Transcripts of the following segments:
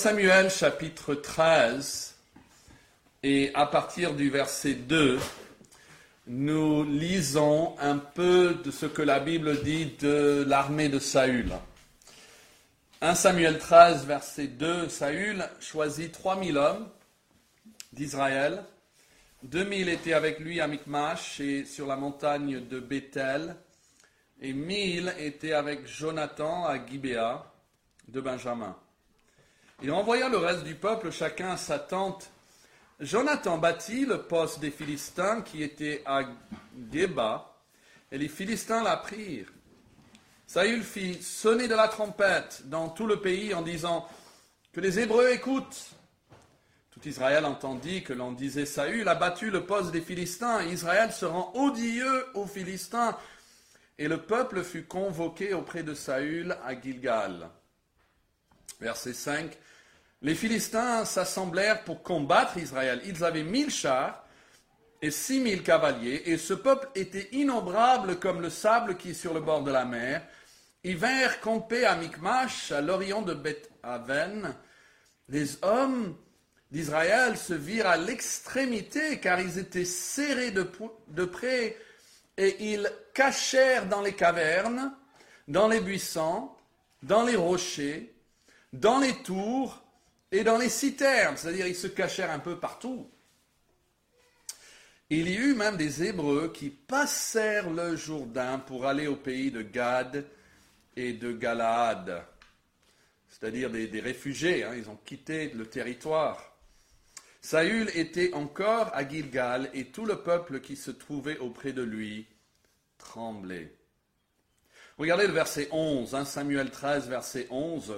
Samuel chapitre 13, et à partir du verset 2, nous lisons un peu de ce que la Bible dit de l'armée de Saül. 1 Samuel 13, verset 2, Saül choisit 3000 hommes d'Israël. 2000 étaient avec lui à Michmash et sur la montagne de Béthel, et 1000 étaient avec Jonathan à Gibéa de Benjamin. Il renvoya le reste du peuple, chacun à sa tente. Jonathan bâtit le poste des Philistins qui était à Géba, et les Philistins la prirent. Saül fit sonner de la trompette dans tout le pays en disant « Que les Hébreux écoutent !» Tout Israël entendit que l'on disait « Saül a battu le poste des Philistins, Israël se rend odieux aux Philistins. » Et le peuple fut convoqué auprès de Saül à Gilgal. Verset 5. Les Philistins s'assemblèrent pour combattre Israël. Ils avaient 1000 chars et 6000 cavaliers, et ce peuple était innombrable comme le sable qui est sur le bord de la mer. Ils vinrent camper à Michmash, à l'orient de Beth-Aven. Les hommes d'Israël se virent à l'extrémité, car ils étaient serrés de près, et ils cachèrent dans les cavernes, dans les buissons, dans les rochers, dans les tours, et dans les citernes, c'est-à-dire ils se cachèrent un peu partout. Il y eut même des Hébreux qui passèrent le Jourdain pour aller au pays de Gad et de Galaad, c'est-à-dire des réfugiés, ils ont quitté le territoire. Saül était encore à Gilgal et tout le peuple qui se trouvait auprès de lui tremblait. Regardez le verset 11, 1 Samuel 13, verset 11.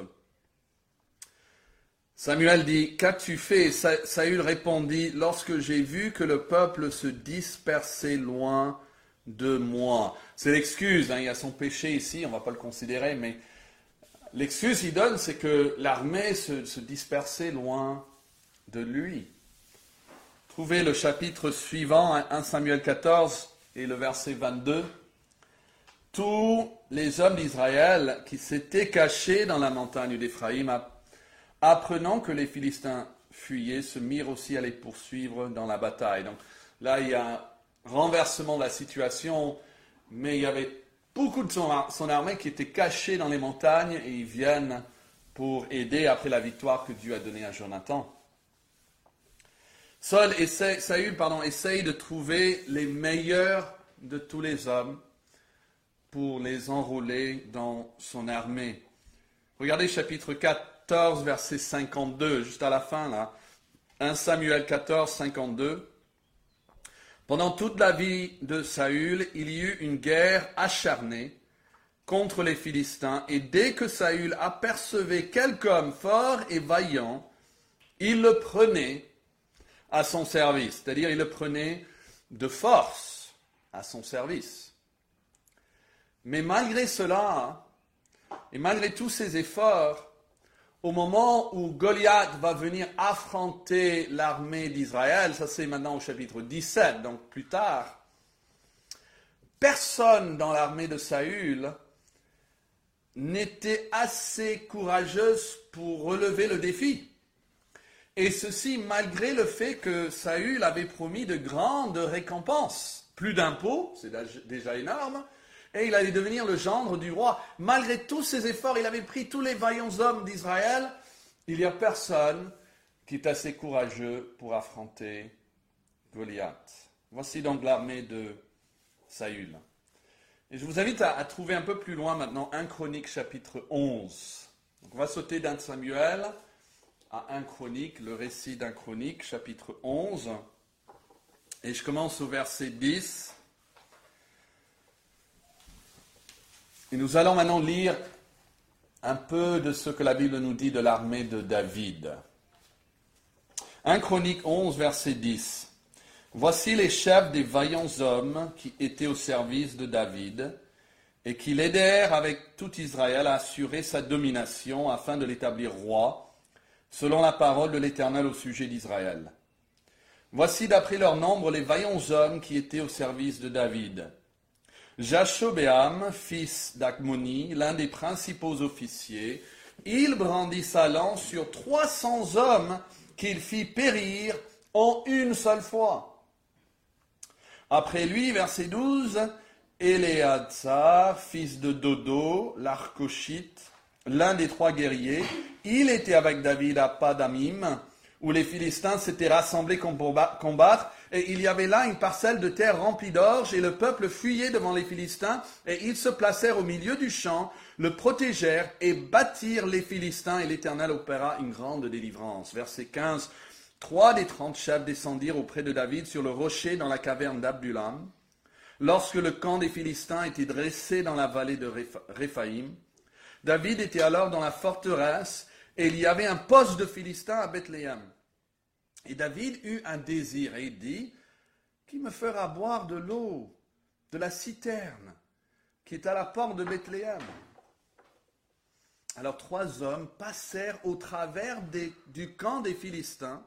Samuel dit, « Qu'as-tu fait ?» Saül répondit, « Lorsque j'ai vu que le peuple se dispersait loin de moi. » C'est l'excuse, il y a son péché ici, on ne va pas le considérer, mais l'excuse qu'il donne, c'est que l'armée se dispersait loin de lui. Trouvez le chapitre suivant, 1 Samuel 14 et le verset 22. Tous les hommes d'Israël qui s'étaient cachés dans la montagne d'Éphraïm, apprenant que les Philistins fuyaient, se mirent aussi à les poursuivre dans la bataille. Donc là, il y a un renversement de la situation, mais il y avait beaucoup de son armée qui était cachée dans les montagnes et ils viennent pour aider après la victoire que Dieu a donnée à Jonathan. Saül essaye de trouver les meilleurs de tous les hommes pour les enrôler dans son armée. Regardez chapitre 14, verset 52, juste à la fin, là. 1 Samuel 14, 52. Pendant toute la vie de Saül, il y eut une guerre acharnée contre les Philistins, et dès que Saül apercevait quelque homme fort et vaillant, il le prenait à son service, c'est-à-dire il le prenait de force à son service. Mais malgré cela, et malgré tous ses efforts, au moment où Goliath va venir affronter l'armée d'Israël, ça c'est maintenant au chapitre 17, donc plus tard, personne dans l'armée de Saül n'était assez courageuse pour relever le défi. Et ceci malgré le fait que Saül avait promis de grandes récompenses. Plus d'impôts, c'est déjà énorme, et il allait devenir le gendre du roi. Malgré tous ses efforts, il avait pris tous les vaillants hommes d'Israël. Il n'y a personne qui est assez courageux pour affronter Goliath. Voici donc l'armée de Saül. Et je vous invite à trouver un peu plus loin maintenant 1 Chronique chapitre 11. Donc on va sauter d'1 Samuel à 1 Chronique, le récit d'1 Chronique chapitre 11. Et je commence au verset 10. Et nous allons maintenant lire un peu de ce que la Bible nous dit de l'armée de David. 1 Chronique 11, verset 10. Voici les chefs des vaillants hommes qui étaient au service de David et qui l'aidèrent avec tout Israël à assurer sa domination afin de l'établir roi, selon la parole de l'Éternel au sujet d'Israël. Voici d'après leur nombre les vaillants hommes qui étaient au service de David. Jashobéam, fils d'Akmoni, l'un des principaux officiers, il brandit sa lance sur 300 hommes qu'il fit périr en une seule fois. Après lui, verset 12, Éléazar, fils de Dodo, l'Arcochite, l'un des 3 guerriers, il était avec David à Padamim, où les Philistins s'étaient rassemblés pour combattre, et il y avait là une parcelle de terre remplie d'orge, et le peuple fuyait devant les Philistins, et ils se placèrent au milieu du champ, le protégèrent, et battirent les Philistins, et l'Éternel opéra une grande délivrance. Verset 15, 3 des 30 chefs descendirent auprès de David sur le rocher dans la caverne d'Abdullam, lorsque le camp des Philistins était dressé dans la vallée de Réphaïm. David était alors dans la forteresse, et il y avait un poste de Philistins à Bethléem. Et David eut un désir, et il dit, qui me fera boire de l'eau de la citerne qui est à la porte de Bethléem? Alors 3 hommes passèrent au travers du camp des Philistins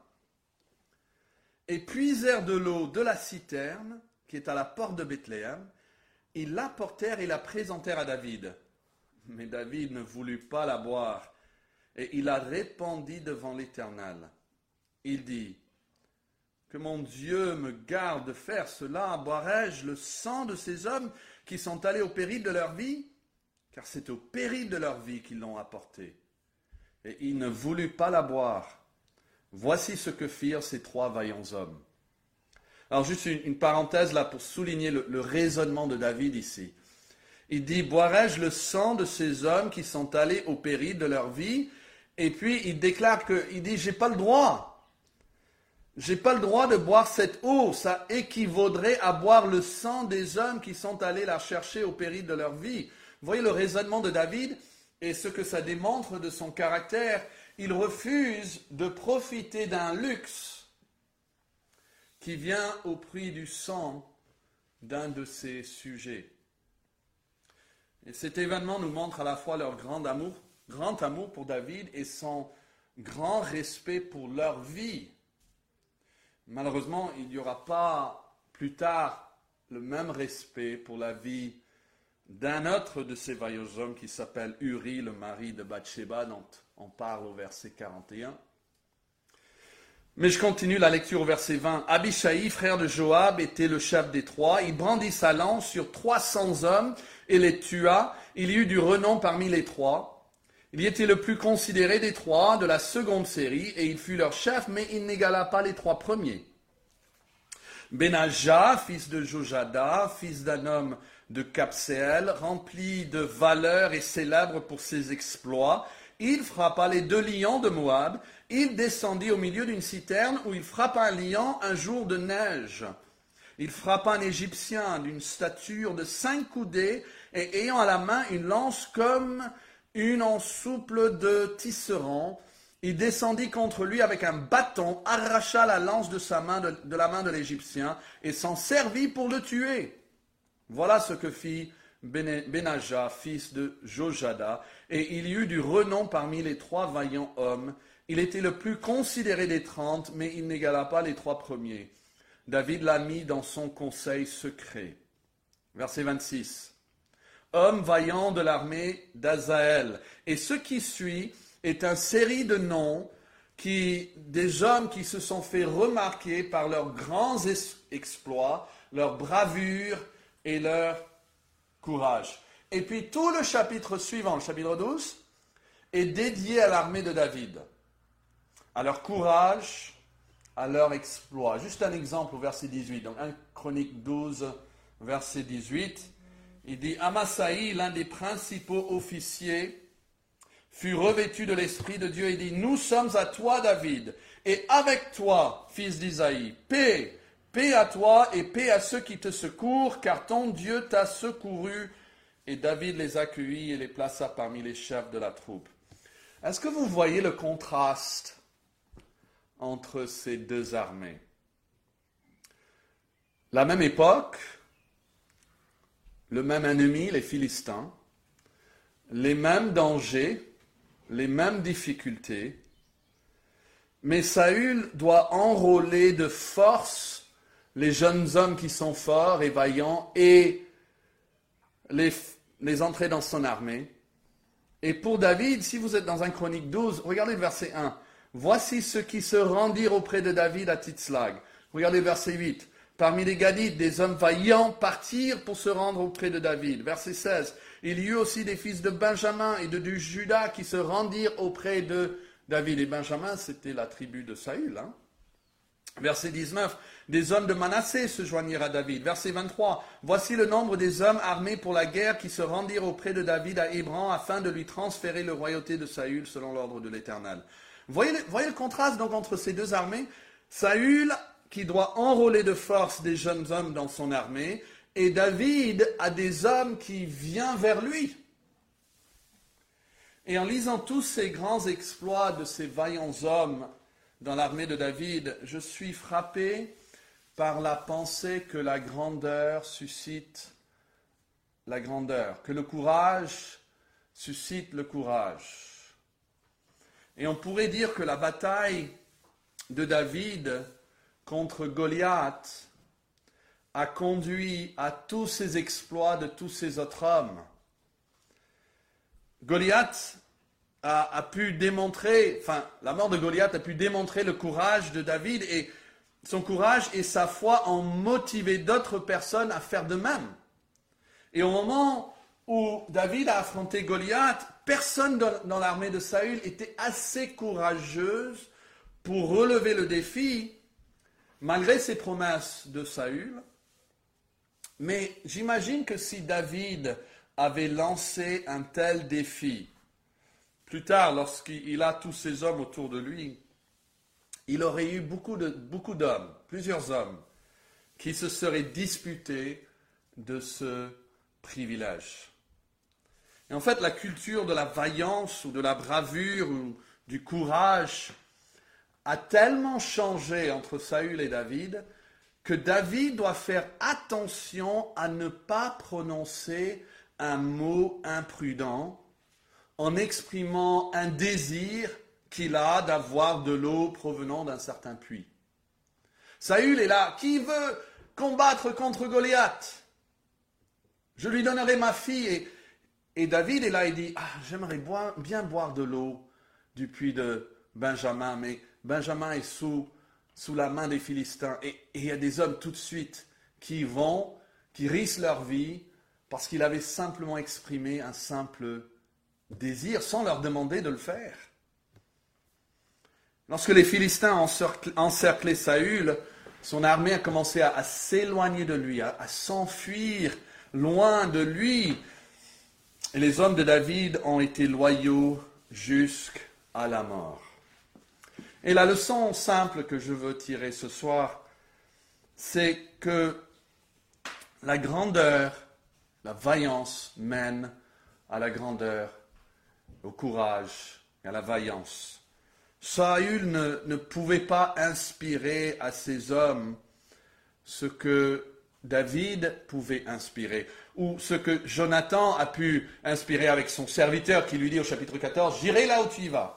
et puisèrent de l'eau de la citerne qui est à la porte de Bethléem. Ils l'apportèrent et la présentèrent à David. Mais David ne voulut pas la boire, et il la répandit devant l'Éternel. Il dit, que mon Dieu me garde de faire cela, boirai-je le sang de ces hommes qui sont allés au péril de leur vie? Car c'est au péril de leur vie qu'ils l'ont apportée. Et il ne voulut pas la boire. Voici ce que firent ces 3 vaillants hommes. Alors juste une parenthèse là pour souligner le raisonnement de David ici. Il dit, boirai-je le sang de ces hommes qui sont allés au péril de leur vie? Et puis il déclare il dit, j'ai pas le droit. J'ai pas le droit de boire cette eau. Ça équivaudrait à boire le sang des hommes qui sont allés la chercher au péril de leur vie. Vous voyez le raisonnement de David et ce que ça démontre de son caractère. Il refuse de profiter d'un luxe qui vient au prix du sang d'un de ses sujets. Et cet événement nous montre à la fois leur grand amour pour David et son grand respect pour leur vie. Malheureusement, il n'y aura pas plus tard le même respect pour la vie d'un autre de ces vaillants hommes qui s'appelle Uri, le mari de Bathsheba, dont on parle au verset 41. Mais je continue la lecture au verset 20. Abishai, frère de Joab, était le chef des 3. Il brandit sa lance sur 300 hommes et les tua. Il y eut du renom parmi les 3. Il y était le plus considéré des 3 de la seconde série, et il fut leur chef, mais il n'égala pas les 3 premiers. Benaja, fils de Jojada, fils d'un homme de Capseel, rempli de valeur et célèbre pour ses exploits, il frappa les 2 lions de Moab. Il descendit au milieu d'une citerne où il frappa un lion un jour de neige. Il frappa un Égyptien d'une stature de 5 coudées et ayant à la main une lance comme une en souple de tisserand. Il descendit contre lui avec un bâton, arracha la lance de la main de l'Égyptien et s'en servit pour le tuer. Voilà ce que fit Benaja, fils de Jojada, et il y eut du renom parmi les 3 vaillants hommes. Il était le plus considéré des 30, mais il n'égala pas les 3 premiers. David l'a mis dans son conseil secret. Verset 26. Homme vaillant de l'armée d'Azaël. Et ce qui suit est une série de noms des hommes qui se sont fait remarquer par leurs grands exploits, leur bravure et leur courage. Et puis tout le chapitre suivant, le chapitre 12, est dédié à l'armée de David, à leur courage, à leur exploit. Juste un exemple au verset 18, donc 1 Chronique 12, verset 18, il dit « Amasaï, l'un des principaux officiers, fut revêtu de l'Esprit de Dieu et dit, nous sommes à toi, David, et avec toi, fils d'Isaïe, paix, paix à toi et paix à ceux qui te secourent, car ton Dieu t'a secouru. Et David les accueillit et les plaça parmi les chefs de la troupe. Est-ce que vous voyez le contraste entre ces 2 armées? La même époque, le même ennemi, les Philistins, les mêmes dangers, les mêmes difficultés, mais Saül doit enrôler de force les jeunes hommes qui sont forts et vaillants et les entrer dans son armée. Et pour David, si vous êtes dans 1 Chronique 12, regardez le verset 1. Voici ceux qui se rendirent auprès de David à Tziklag. Regardez le verset 8. Parmi les Gadites, des hommes vaillants partirent pour se rendre auprès de David. Verset 16. Il y eut aussi des fils de Benjamin et de Juda qui se rendirent auprès de David. Et Benjamin, c'était la tribu de Saül. Verset 19. Des hommes de Manassé se joignirent à David. Verset 23. Voici le nombre des hommes armés pour la guerre qui se rendirent auprès de David à Hébron afin de lui transférer le royauté de Saül selon l'ordre de l'Éternel. Voyez le contraste donc entre ces deux armées. Saül qui doit enrôler de force des jeunes hommes dans son armée, et David a des hommes qui viennent vers lui. Et en lisant tous ces grands exploits de ces vaillants hommes dans l'armée de David, je suis frappé par la pensée que la grandeur suscite la grandeur, que le courage suscite le courage. Et on pourrait dire que la bataille de David contre Goliath a conduit à tous ces exploits de tous ces autres hommes. La mort de Goliath a pu démontrer le courage de David, et son courage et sa foi ont motivé d'autres personnes à faire de même. Et au moment où David a affronté Goliath, personne dans l'armée de Saül était assez courageuse pour relever le défi, malgré ses promesses de Saül. Mais j'imagine que si David avait lancé un tel défi, plus tard, lorsqu'il a tous ces hommes autour de lui, il aurait eu beaucoup d'hommes, plusieurs hommes, qui se seraient disputés de ce privilège. Et en fait, la culture de la vaillance ou de la bravure ou du courage a tellement changé entre Saül et David que David doit faire attention à ne pas prononcer un mot imprudent en exprimant un désir qu'il a d'avoir de l'eau provenant d'un certain puits. Saül est là. Qui veut combattre contre Goliath? Je lui donnerai ma fille. Et David est là et dit, j'aimerais bien boire de l'eau du puits de Benjamin, mais Benjamin est sous la main des Philistins. Et il y a des hommes tout de suite qui risquent leur vie parce qu'il avait simplement exprimé un simple désir sans leur demander de le faire. Lorsque les Philistins encerclaient Saül, son armée a commencé à s'éloigner de lui, à s'enfuir loin de lui. Et les hommes de David ont été loyaux jusqu'à la mort. Et la leçon simple que je veux tirer ce soir, c'est que la grandeur, la vaillance mène à la grandeur, au courage et à la vaillance. Saül ne pouvait pas inspirer à ses hommes ce que David pouvait inspirer, ou ce que Jonathan a pu inspirer avec son serviteur qui lui dit au chapitre 14, « J'irai là où tu y vas ».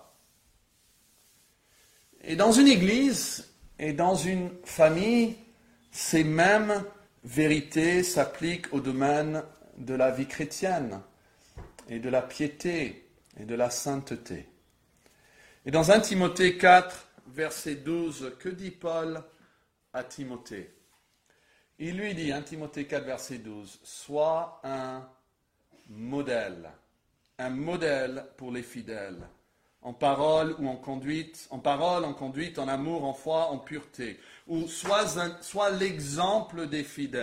Et dans une église et dans une famille, ces mêmes vérités s'appliquent au domaine de la vie chrétienne et de la piété et de la sainteté. Et dans 1 Timothée 4, verset 12, que dit Paul à Timothée? Il lui dit, 1 Timothée 4, verset 12, « Sois un modèle pour les fidèles, en parole ou en conduite, en amour, en foi, en pureté, ou sois l'exemple des fidèles. »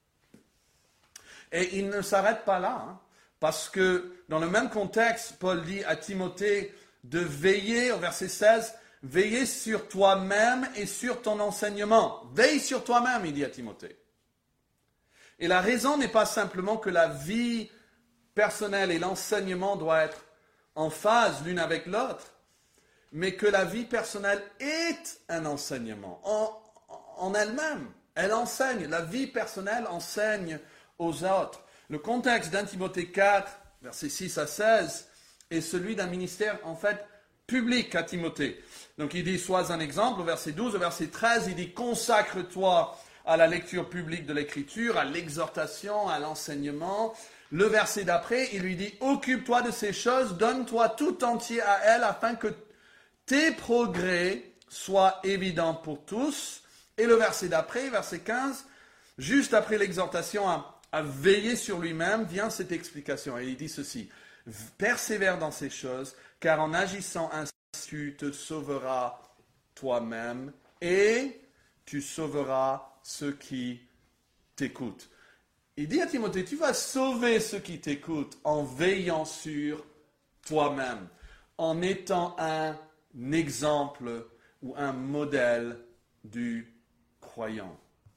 Et il ne s'arrête pas là, parce que dans le même contexte, Paul dit à Timothée de veiller, au verset 16, « Veiller sur toi-même et sur ton enseignement. » Veille sur toi-même, il dit à Timothée. Et la raison n'est pas simplement que la vie personnelle et l'enseignement doivent être en phase l'une avec l'autre, mais que la vie personnelle est un enseignement en elle-même. Elle enseigne, la vie personnelle enseigne aux autres. Le contexte d'1 Timothée 4, versets 6 à 16, est celui d'un ministère en fait public à Timothée. Donc il dit, sois un exemple, au verset 12, au verset 13, il dit, consacre-toi à la lecture publique de l'Écriture, à l'exhortation, à l'enseignement. Le verset d'après, il lui dit, occupe-toi de ces choses, donne-toi tout entier à elles afin que tes progrès soient évidents pour tous. Et le verset d'après, verset 15, juste après l'exhortation à veiller sur lui-même, vient cette explication. Et il dit ceci, persévère dans ces choses, car en agissant ainsi, tu te sauveras toi-même et tu sauveras ceux qui t'écoutent. Il dit à Timothée, tu vas sauver ceux qui t'écoutent en veillant sur toi-même, en étant un exemple ou un modèle du croyant.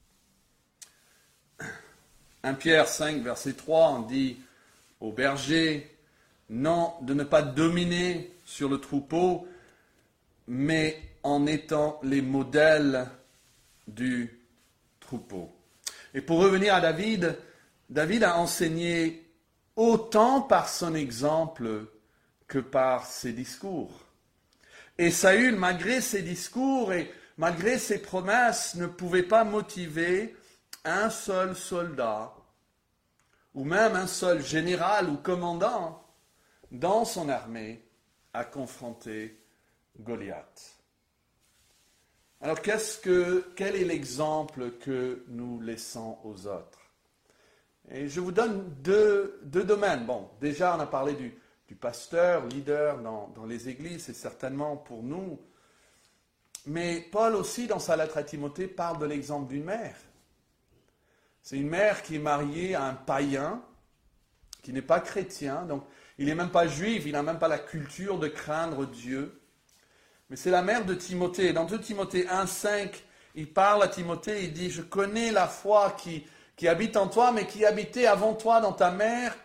1 Pierre 5, verset 3, on dit au berger, non, de ne pas dominer sur le troupeau, mais en étant les modèles du troupeau. Et pour revenir à David, David a enseigné autant par son exemple que par ses discours. Et Saül, malgré ses discours et malgré ses promesses, ne pouvait pas motiver un seul soldat, ou même un seul général ou commandant dans son armée à confronter Goliath. Alors quel est l'exemple que nous laissons aux autres? Et je vous donne deux domaines. Bon, déjà on a parlé du pasteur, leader dans les églises, c'est certainement pour nous. Mais Paul aussi, dans sa lettre à Timothée, parle de l'exemple d'une mère. C'est une mère qui est mariée à un païen, qui n'est pas chrétien, donc il n'est même pas juif, il n'a même pas la culture de craindre Dieu. Mais c'est la mère de Timothée. Dans 2 Timothée 1,5, il parle à Timothée, il dit « Je connais la foi qui habite en toi, mais qui habitait avant toi dans ta mère,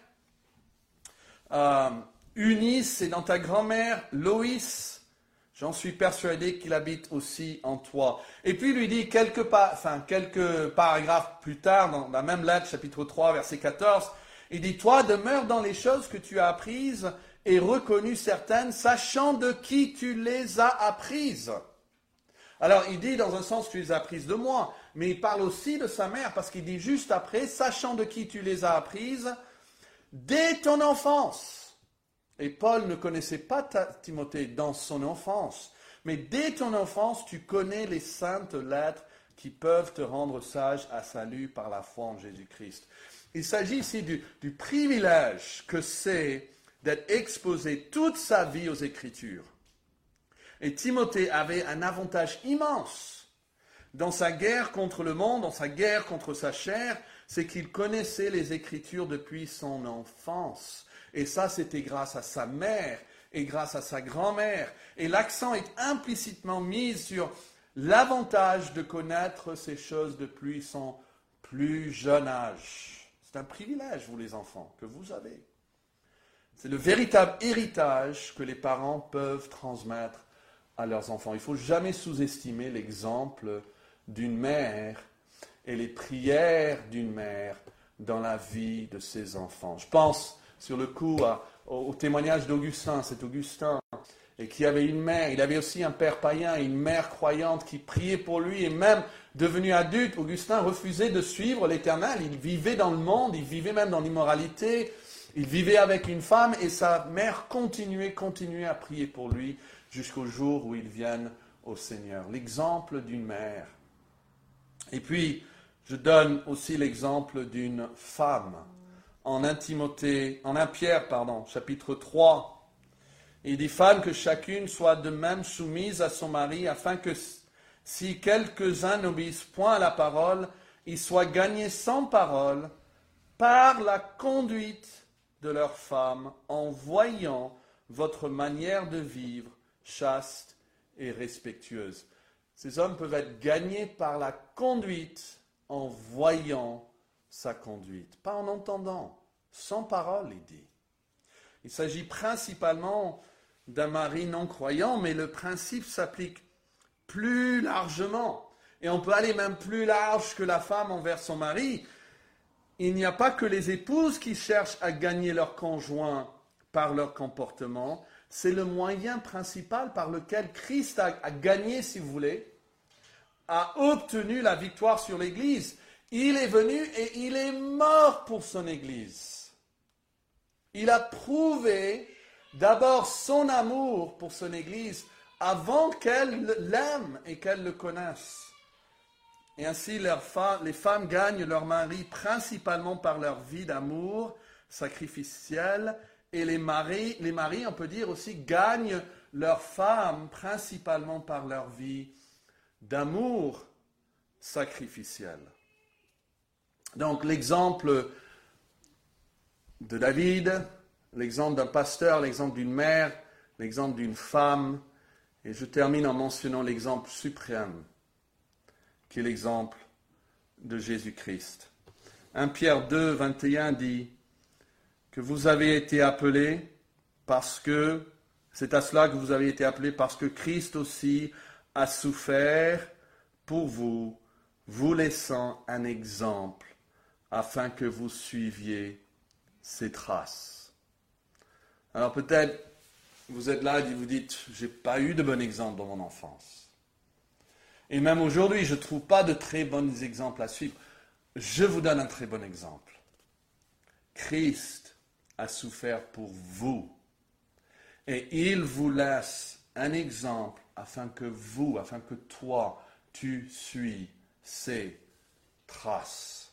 Eunice et dans ta grand-mère, Loïs. J'en suis persuadé qu'il habite aussi en toi. » Et puis il lui dit quelques paragraphes plus tard, dans la même lettre, chapitre 3, verset 14, il dit « Toi, demeure dans les choses que tu as apprises et reconnues certaines, sachant de qui tu les as apprises. » Alors il dit dans un sens tu les as apprises de moi, mais il parle aussi de sa mère, parce qu'il dit juste après, sachant de qui tu les as apprises, dès ton enfance. Et Paul ne connaissait pas Timothée dans son enfance, mais dès ton enfance, tu connais les saintes lettres qui peuvent te rendre sage à salut par la foi en Jésus-Christ. Il s'agit ici du privilège que c'est d'être exposé toute sa vie aux Écritures. Et Timothée avait un avantage immense dans sa guerre contre le monde, dans sa guerre contre sa chair, c'est qu'il connaissait les Écritures depuis son enfance. Et ça, c'était grâce à sa mère et grâce à sa grand-mère. Et l'accent est implicitement mis sur l'avantage de connaître ces choses depuis son plus jeune âge. C'est un privilège, vous les enfants, que vous avez. C'est le véritable héritage que les parents peuvent transmettre à leurs enfants. Il ne faut jamais sous-estimer l'exemple d'une mère et les prières d'une mère dans la vie de ses enfants. Je pense sur le coup au témoignage d'Augustin, cet Augustin, et qui avait une mère, il avait aussi un père païen et une mère croyante qui priait pour lui, et même devenu adulte, Augustin refusait de suivre l'Éternel. Il vivait dans le monde, il vivait même dans l'immoralité, il vivait avec une femme, et sa mère continuait à prier pour lui jusqu'au jour où il vienne au Seigneur. L'exemple d'une mère. Et puis, je donne aussi l'exemple d'une femme. En 1 Pierre, chapitre 3, il dit « Femme, que chacune soit de même soumise à son mari, afin que si quelques-uns n'obéissent point à la parole, ils soient gagnés sans parole par la conduite de leur femme, en voyant votre manière de vivre chaste et respectueuse. » Ces hommes peuvent être gagnés par la conduite en voyant sa conduite, pas en entendant, sans parole, il dit. Il s'agit principalement d'un mari non-croyant, mais le principe s'applique plus largement. Et on peut aller même plus large que la femme envers son mari. Il n'y a pas que les épouses qui cherchent à gagner leur conjoint par leur comportement. C'est le moyen principal par lequel Christ a gagné, si vous voulez, a obtenu la victoire sur l'Église. Il est venu et il est mort pour son Église. Il a prouvé d'abord son amour pour son Église avant qu'elle l'aime et qu'elle le connaisse. Et ainsi, les femmes gagnent leur mari principalement par leur vie d'amour sacrificiel, et les maris, on peut dire aussi, gagnent leur femme principalement par leur vie d'amour sacrificiel. Donc l'exemple de David, l'exemple d'un pasteur, l'exemple d'une mère, l'exemple d'une femme, et je termine en mentionnant l'exemple suprême, qui est l'exemple de Jésus-Christ. 1 Pierre 2, 21 dit que vous avez été appelés parce que, c'est à cela que vous avez été appelés, parce que Christ aussi a souffert pour vous, vous laissant un exemple, afin que vous suiviez ses traces. Alors peut-être, vous êtes là et vous dites, j'ai pas eu de bon exemple dans mon enfance. Et même aujourd'hui, je ne trouve pas de très bons exemples à suivre. Je vous donne un très bon exemple. Christ a souffert pour vous. Et il vous laisse un exemple afin que toi, tu suis ses traces.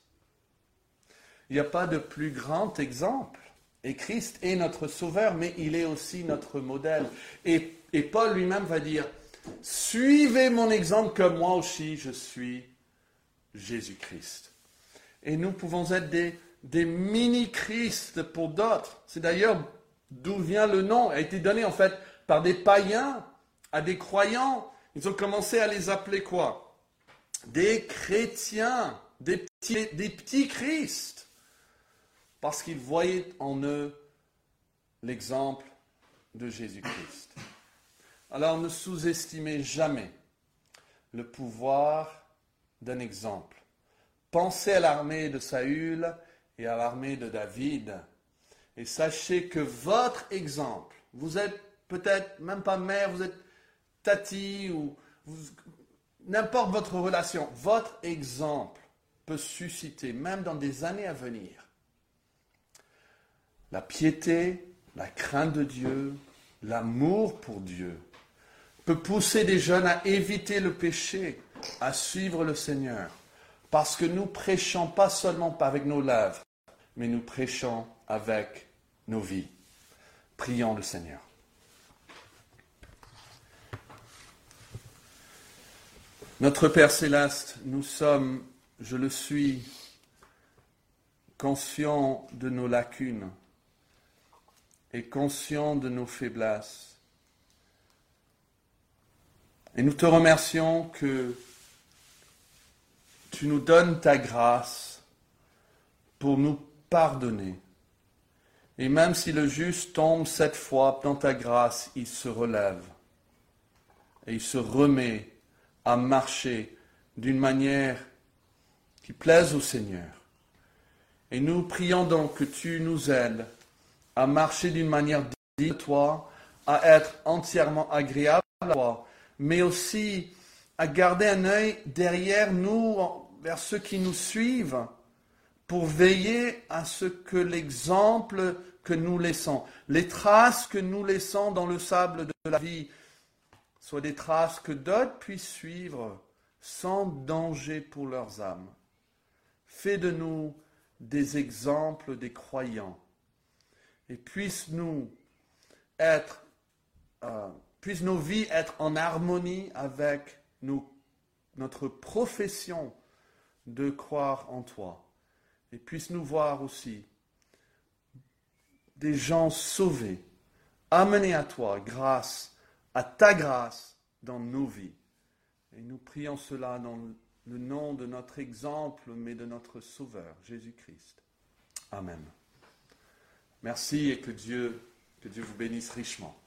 Il n'y a pas de plus grand exemple. Et Christ est notre sauveur, mais il est aussi notre modèle. Et Paul lui-même va dire, suivez mon exemple comme moi aussi je suis Jésus-Christ. Et nous pouvons être des mini-Christ pour d'autres. C'est d'ailleurs d'où vient le nom. Il a été donné en fait par des païens à des croyants. Ils ont commencé à les appeler quoi? Des chrétiens, des petits Christ. Parce qu'ils voyaient en eux l'exemple de Jésus-Christ. Alors ne sous-estimez jamais le pouvoir d'un exemple. Pensez à l'armée de Saül et à l'armée de David. Et sachez que votre exemple, vous êtes peut-être même pas mère, vous êtes tati ou n'importe votre relation, votre exemple peut susciter, même dans des années à venir, la piété, la crainte de Dieu, l'amour pour Dieu, peut pousser des jeunes à éviter le péché, à suivre le Seigneur. Parce que nous prêchons pas seulement avec nos lèvres, mais nous prêchons avec nos vies. Prions le Seigneur. Notre Père Céleste, nous sommes, je le suis, conscients de nos lacunes et conscients de nos faiblesses. Et nous te remercions que tu nous donnes ta grâce pour nous pardonner. Et même si le juste tombe 7 fois dans ta grâce, il se relève et il se remet à marcher d'une manière qui plaise au Seigneur. Et nous prions donc que tu nous aides à marcher d'une manière digne de toi, à être entièrement agréable à toi, mais aussi à garder un œil derrière nous, vers ceux qui nous suivent, pour veiller à ce que l'exemple que nous laissons, les traces que nous laissons dans le sable de la vie, soient des traces que d'autres puissent suivre sans danger pour leurs âmes. Fais de nous des exemples des croyants et puisse nos vies être en harmonie avec notre profession de croire en toi. Et puisse nous voir aussi des gens sauvés, amenés à toi grâce à ta grâce dans nos vies. Et nous prions cela dans le nom de notre exemple, mais de notre Sauveur, Jésus-Christ. Amen. Merci et que Dieu vous bénisse richement.